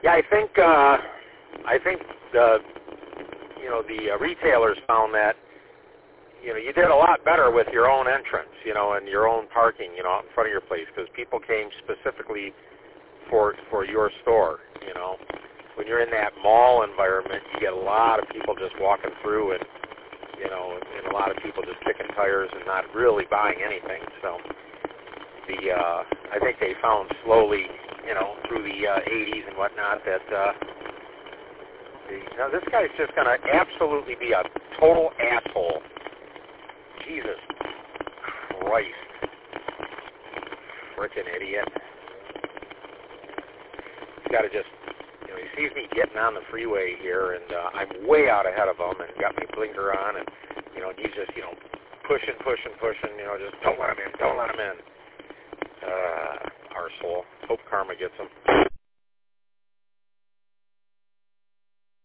Yeah, I think the retailers found that you did a lot better with your own entrance, and your own parking, out in front of your place, because people came specifically for your store. When you're in that mall environment, you get a lot of people just walking through, and and a lot of people just kicking tires and not really buying anything. So I think they found slowly, through the 80s and whatnot, that this guy's just going to absolutely be a total asshole. Jesus Christ. Frickin' idiot. He's got to just, he sees me getting on the freeway here, and I'm way out ahead of him, and got my blinker on, and, he's just, pushing, just don't let him in. Arsehole. Hope karma gets him.